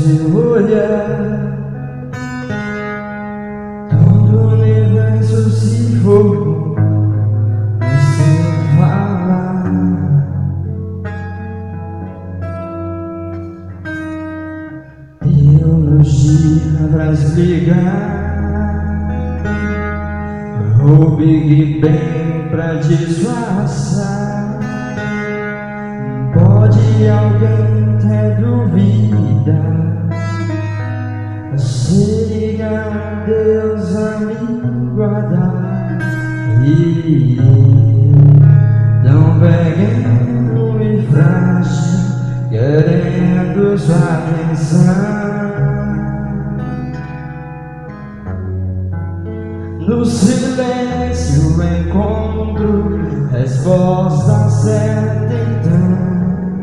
seu olhar, todo o universo se formou no seu falar. Teologia pra explicar, o Big Bang pra disfarçar. Pode alguém ter dúvida? Seria um Deus a me guardar. E tão pequeno e frágil, querendo sua atenção. No silêncio encontro resposta certa então.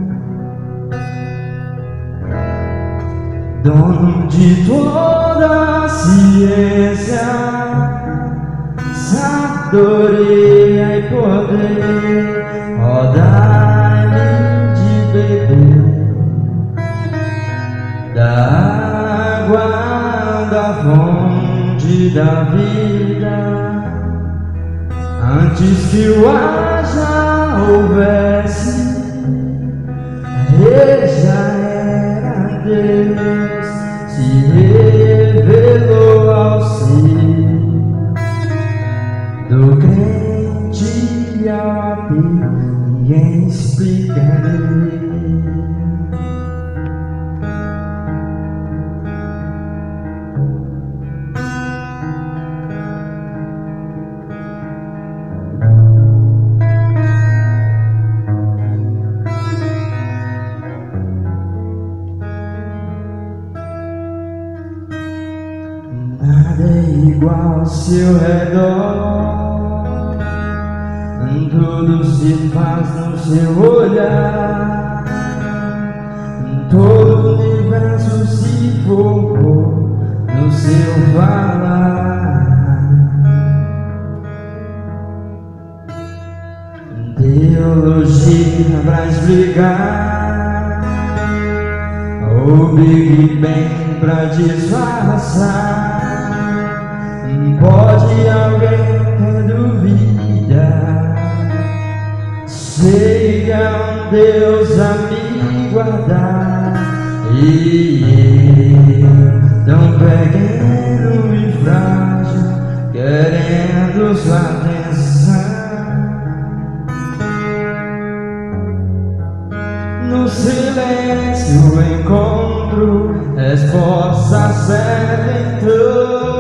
Dono de toda a ciência, sabedoria e poder, ó dai-me de beber da água da fonte da vida, antes que o haja houvesse, ele já era Deus, se revelou ao ser do crente ao ateu, ninguém explicaria. Nada é igual ao seu redor, tudo se faz no seu olhar, todo o universo se formou no seu falar. Teologia pra explicar, o Big Bang pra disfarçar. Pode alguém ter dúvida? Seria um Deus a me guardar. E eu, tão pequeno e frágil, querendo sua atenção. No silêncio encontro resposta certa então.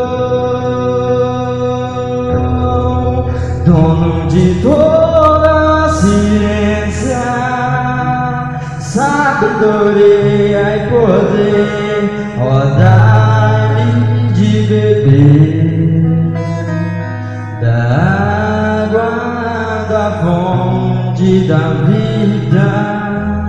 Dono de toda a ciência, sabedoria e poder, ó dai-me de beber da água da fonte da vida,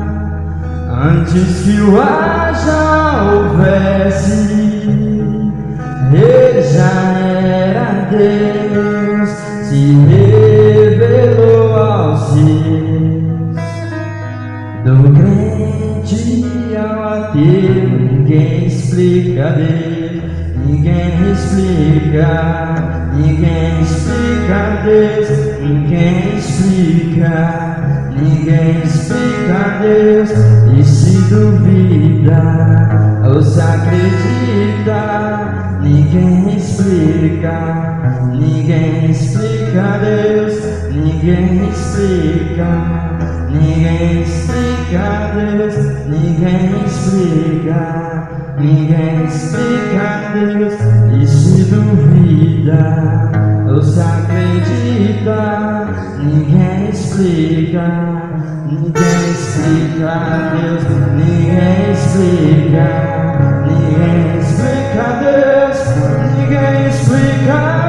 antes que o haja houvesse, ele já era Deus, se revelou aos seus, do crente ao ateu, ninguém explica Deus, ninguém explica, ninguém explica Deus, ninguém explica, ninguém explica Deus. E se duvida ou se acredita, ninguém explica, ninguém explica Deus, ninguém explica, ninguém explica Deus, ninguém explica, ninguém explica Deus. E se duvida ou se acredita, ninguém explica, ninguém explica Deus, ninguém explica, ninguém explica Deus, ninguém explica.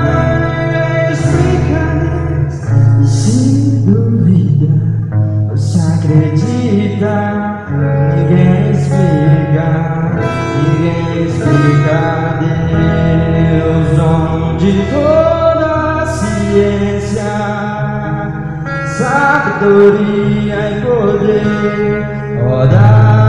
Se duvida ou se acredita, ninguém explica, ninguém explica Deus, dono de toda a ciência, sabedoria e poder, ó